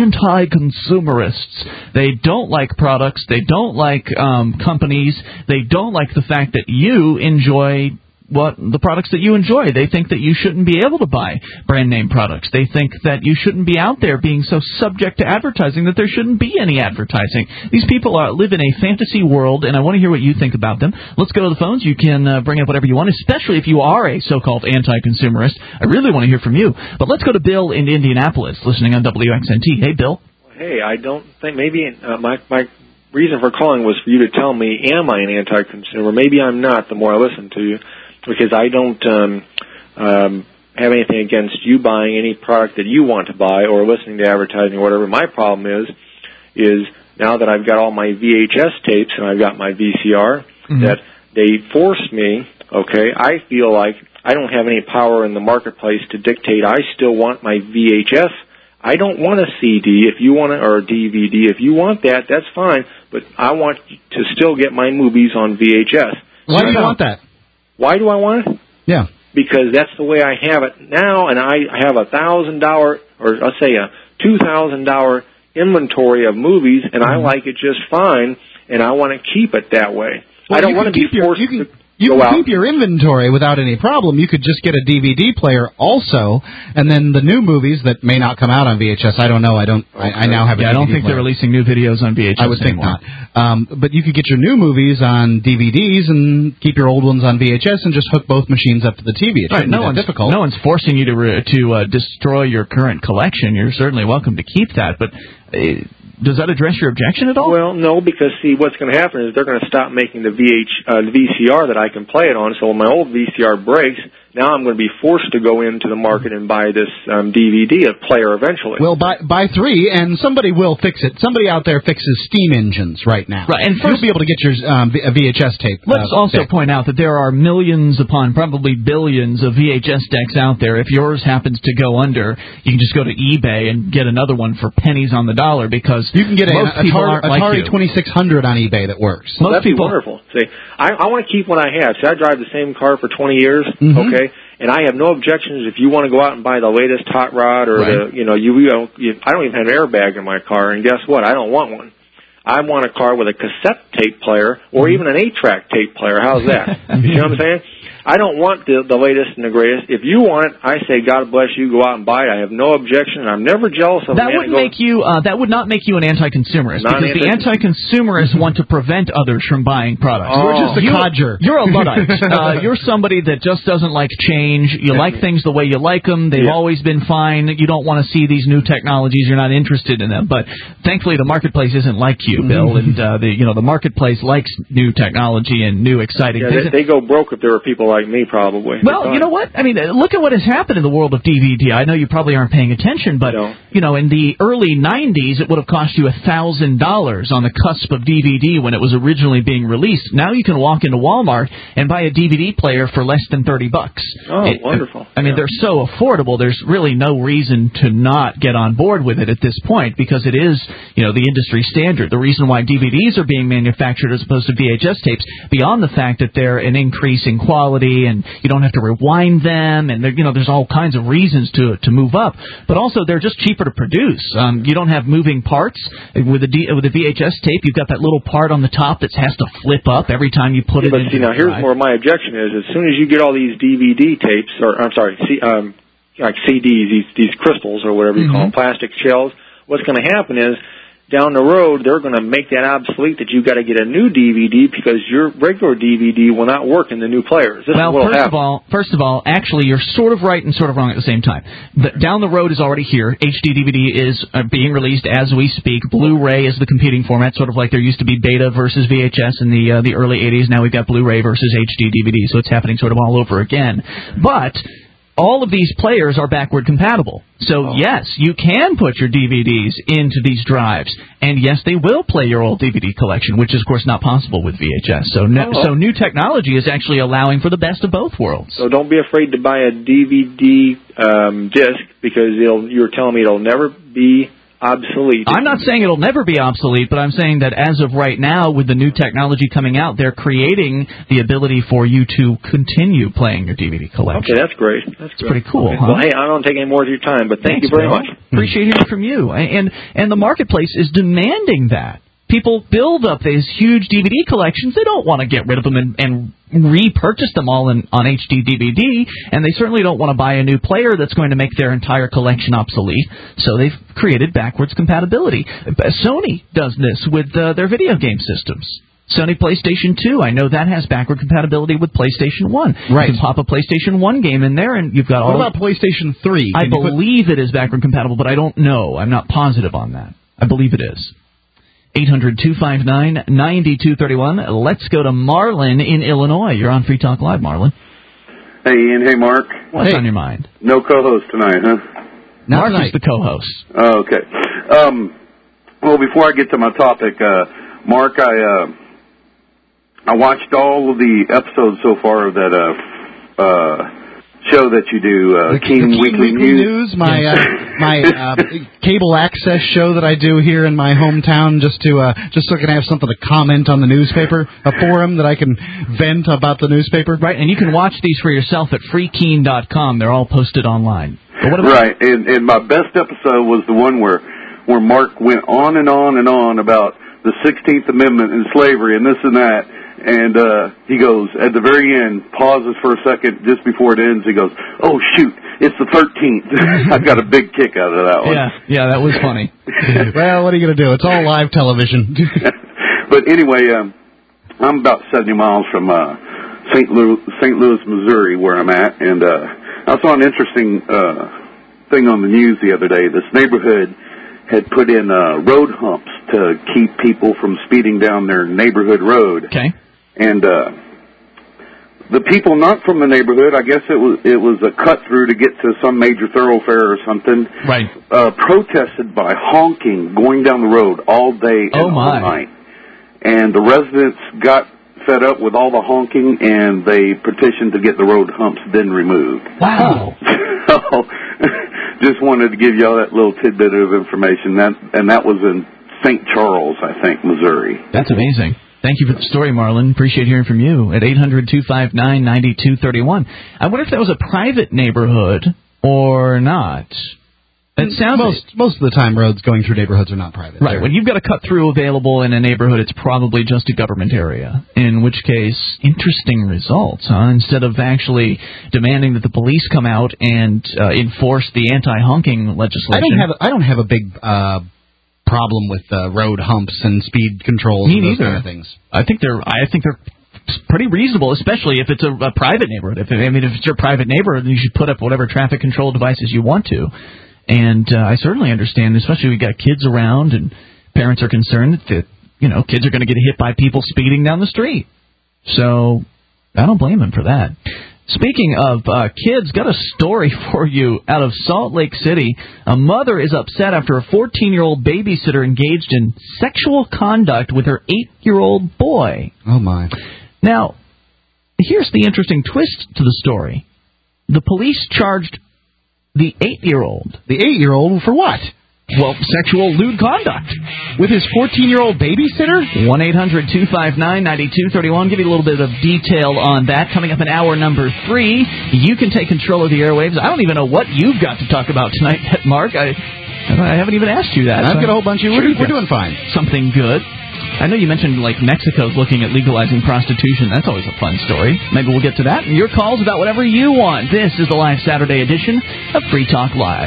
anti-consumerists. They don't like products. They don't like um, companies. They don't like the fact that you enjoy what the products that you enjoy. They think that you shouldn't be able to buy brand name products. They think that you shouldn't be out there being so subject to advertising that there shouldn't be any advertising. These people are, live in a fantasy world, and I want to hear what you think about them. Let's go to the phones. You can uh, bring up whatever you want, especially if you are a so-called anti-consumerist. I really want to hear from you. But let's go to Bill in Indianapolis, listening on W X N T. Hey, Bill. Hey, I don't think maybe uh, my my reason for calling was for you to tell me, am I an anti-consumer? Maybe I'm not. The more I listen to you. Because I don't um, um, have anything against you buying any product that you want to buy or listening to advertising or whatever. My problem is, is now that I've got all my V H S tapes and I've got my V C R, mm-hmm. that They force me, okay? I feel like I don't have any power in the marketplace to dictate. I still want my V H S. I don't want a C D if you want it, or a D V D. If you want that, that's fine, but I want to still get my movies on V H S. Why do you want that? Why do I want it? Yeah. Because that's the way I have it now, and I have a thousand dollar, or let's say a two thousand dollar inventory of movies, and I like it just fine, and I want to keep it that way. Well, I don't want to be your, forced you can, to you go can out. keep your inventory without any problem. You could just get a D V D player also, and then the new movies that may not come out on V H S. I don't know. I don't. Okay. I, I now have a yeah, D V D I don't think player. they're releasing new videos on V H S I would think anymore. not. Um, but you could get your new movies on D V Ds and keep your old ones on V H S and just hook both machines up to the T V. It Right, shouldn't no be that one's difficult. No one's forcing you to re, to uh, destroy your current collection. You're certainly welcome to keep that, but. Uh, Does that address your objection at all? Well, no, because, see, what's going to happen is they're going to stop making the V H, uh, the V C R that I can play it on, so when my old V C R breaks, now I'm going to be forced to go into the market and buy this um, D V D, a player eventually. Well, buy, buy three, and somebody will fix it. Somebody out there fixes steam engines right now. Right, and first, you'll be able to get your um, a V H S tape. Let's uh, also deck. point out that there are millions upon probably billions of V H S decks out there. If yours happens to go under, you can just go to eBay and get another one for pennies on the dollar, because you can get a, most a people Atari, aren't like Atari you. twenty-six hundred on eBay that works. Well, Most that'd people, be wonderful. See, I, I want to keep what I have. See, I drive the same car for twenty years, mm-hmm. okay, and I have no objections if you want to go out and buy the latest hot rod or right. the, you know, you, you, know, you. I don't even have an airbag in my car, and guess what? I don't want one. I want a car with a cassette tape player or even an eight-track tape player. How's that? You know what I'm saying? I don't want the, the latest and the greatest. If you want it, I say God bless you. Go out and buy it. I have no objection, and I'm never jealous of that it. would make you. Uh, that would not make you an anti-consumerist, Not because an the anti- anti-consumerists want to prevent others from buying products. Oh. We're just a you, codger. You're a Luddite. uh, you're somebody that just doesn't like change. You like things the way you like them. They've Yeah. always been fine. You don't want to see these new technologies. You're not interested in them. But thankfully, the marketplace isn't like you, Bill. And uh, the you know the marketplace likes new technology and new exciting Yeah, things. they, they go broke if there were people like me, probably. Well, you know what? I mean, look at what has happened in the world of D V D. I know you probably aren't paying attention, but, no. you know, in the early nineties, it would have cost you one thousand dollars on the cusp of D V D when it was originally being released. Now you can walk into Walmart and buy a D V D player for less than thirty bucks. Oh, it, wonderful. I mean, yeah. they're so affordable, there's really no reason to not get on board with it at this point, because it is, you know, the industry standard. The reason why D V Ds are being manufactured as opposed to V H S tapes, beyond the fact that they're an increase in quality and you don't have to rewind them, and you know there's all kinds of reasons to to move up, but also they're just cheaper to produce. Um, you don't have moving parts with a D, with a V H S tape. You've got that little part on the top that has to flip up every time you put yeah, it but in. see, now here's where my objection is: as soon as you get all these D V D tapes, or I'm sorry, C, um, like C Ds, these these crystals or whatever you mm-hmm. call them, plastic shells, what's going to happen is, down the road, they're going to make that obsolete, that you've got to get a new D V D because your regular D V D will not work in the new players. This well, is first happen. of all, first of all, actually, you're sort of right and sort of wrong at the same time. The, down the road is already here. H D D V D is uh, being released as we speak. Blu-ray is the competing format, sort of like there used to be Beta versus V H S in the uh, the early eighties. Now we've got Blu-ray versus H D D V D, so it's happening sort of all over again. But all of these players are backward compatible. So, oh. yes, you can put your D V Ds into these drives. And, yes, they will play your old D V D collection, which is, of course, not possible with V H S. So, no, oh. so new technology is actually allowing for the best of both worlds. So don't be afraid to buy a D V D um, disc, because it'll, you're telling me it'll never be obsolete. I'm not saying it'll never be obsolete, but I'm saying that as of right now, with the new technology coming out, they're creating the ability for you to continue playing your D V D collection. Okay, that's great. That's it's pretty cool. Okay. Huh? Well, hey, I don't take any more of your time, but thank Thanks, you very Bill. much. Appreciate hearing from you. And and the marketplace is demanding that. People build up these huge D V D collections. They don't want to get rid of them and, and repurchase them all in, on H D D V D, and they certainly don't want to buy a new player that's going to make their entire collection obsolete. So they've created backwards compatibility. Sony does this with uh, their video game systems. Sony PlayStation two, I know that has backward compatibility with PlayStation one. Right. You can pop a PlayStation one game in there, and you've got all... What about PlayStation three? I Can you believe put... it is backward compatible, but I don't know. I'm not positive on that. I believe it is. eight hundred two five nine nine two three one. Let's go to Marlon in Illinois. You're on Free Talk Live, Marlon. Hey, Ian. Hey, Mark. What's hey. on your mind? No co-host tonight, huh? Mark is the co-host. Oh, okay. Um, well, before I get to my topic, uh, Mark, I uh, I watched all of the episodes so far of that uh, uh, show that you do, uh, the, Keen, the Keen Weekly, Weekly News. News, my uh, my uh, cable access show that I do here in my hometown, just to uh, just so I can have something to comment on the newspaper, a forum that I can vent about the newspaper. Right, and you can watch these for yourself at free keen dot com. They're all posted online. But what about right, and, and my best episode was the one where where Mark went on and on and on about the sixteenth Amendment and slavery and this and that. And uh, he goes, at the very end, pauses for a second just before it ends. He goes, oh, shoot, it's the thirteenth. I got a big kick out of that one. Yeah, yeah, that was funny. Well, what are you going to do? It's all live television. But anyway, um, I'm about seventy miles from uh, Saint Louis, Saint Louis, Missouri, where I'm at. And uh, I saw an interesting uh, thing on the news the other day. This neighborhood had put in uh, road humps to keep people from speeding down their neighborhood road. Okay. And uh, the people not from the neighborhood, I guess it was it was a cut through to get to some major thoroughfare or something. Right. Uh, protested by honking going down the road all day and oh my. all night. And the residents got fed up with all the honking, and they petitioned to get the road humps then removed. Wow. So, just wanted to give y'all that little tidbit of information. That and that was in Saint Charles, I think, Missouri. That's amazing. Thank you for the story, Marlon. Appreciate hearing from you at eight hundred, two five nine, nine two three one. I wonder if that was a private neighborhood or not. It sounds most like, most of the time roads going through neighborhoods are not private. Right. When you've got a cut through available in a neighborhood, it's probably just a government area. In which case, interesting results, huh? Instead of actually demanding that the police come out and uh, enforce the anti-honking legislation. I don't have a, I don't have a big uh, problem with uh, road humps and speed controls Me and those neither. kind of things. I think they're I think they're pretty reasonable, especially if it's a, a private neighborhood. If I mean, if it's your private neighborhood, then you should put up whatever traffic control devices you want to. And uh, I certainly understand, especially we've got kids around and parents are concerned that, you know, kids are going to get hit by people speeding down the street. So I don't blame them for that. Speaking of uh, kids, got a story for you out of Salt Lake City. A mother is upset after a fourteen-year-old babysitter engaged in sexual conduct with her eight-year-old boy. Oh, my. Now, here's the interesting twist to the story. The police charged the eight-year-old. The eight-year-old for what? Well, sexual lewd conduct. With his fourteen-year-old babysitter? one eight hundred, two five nine, nine two three one. Give you a little bit of detail on that. Coming up in hour number three, you can take control of the airwaves. I don't even know what you've got to talk about tonight, Mark. I, I haven't even asked you that. I've got a whole bunch of you. We're, we're doing fine. Something good. I know you mentioned, like, Mexico's looking at legalizing prostitution. That's always a fun story. Maybe we'll get to that. And your calls about whatever you want. This is the live Saturday edition of Free Talk Live.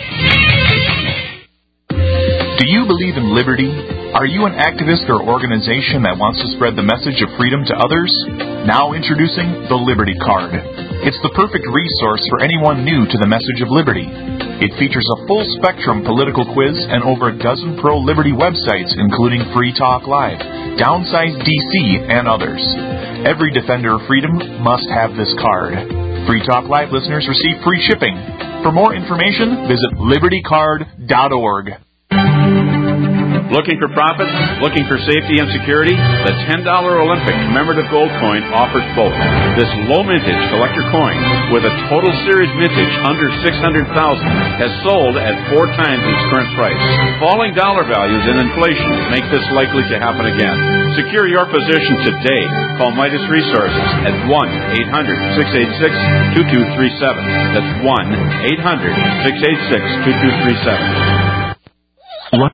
Do you believe in liberty? Are you an activist or organization that wants to spread the message of freedom to others? Now introducing the Liberty Card. It's the perfect resource for anyone new to the message of liberty. It features a full-spectrum political quiz and over a dozen pro-liberty websites, including Free Talk Live, Downsize D C, and others. Every defender of freedom must have this card. Free Talk Live listeners receive free shipping. For more information, visit liberty card dot org. Looking for profits? Looking for safety and security? The ten dollar Olympic commemorative gold coin offers both. This low mintage collector coin with a total series mintage under six hundred thousand has sold at four times its current price. Falling dollar values and inflation make this likely to happen again. Secure your position today. Call Midas Resources at one eight hundred, six eight six, two two three seven. That's one eight hundred, six eight six, two two three seven.